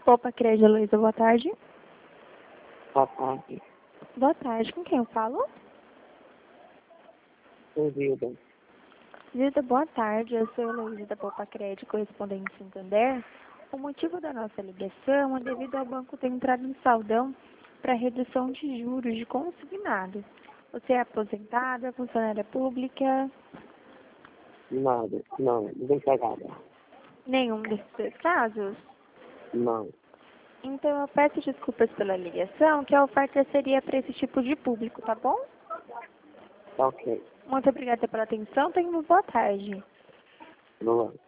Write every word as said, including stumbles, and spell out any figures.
Opa, Crédito Luísa, boa tarde. Boa tarde. Boa tarde, com quem eu falo? Sou Zilda. Zilda, boa tarde. Eu sou Heloísa da Poupa Crédito, correspondente Santander. O motivo da nossa ligação é devido ao banco ter entrado em saldão para redução de juros de consignado. Você é aposentada, funcionária pública? Nada. Não, desempregada. Nenhum desses dois casos? Não. Então eu peço desculpas pela ligação, que a oferta seria para esse tipo de público, tá bom? Tá ok. Muito obrigada pela atenção, tenha uma boa tarde. Boa.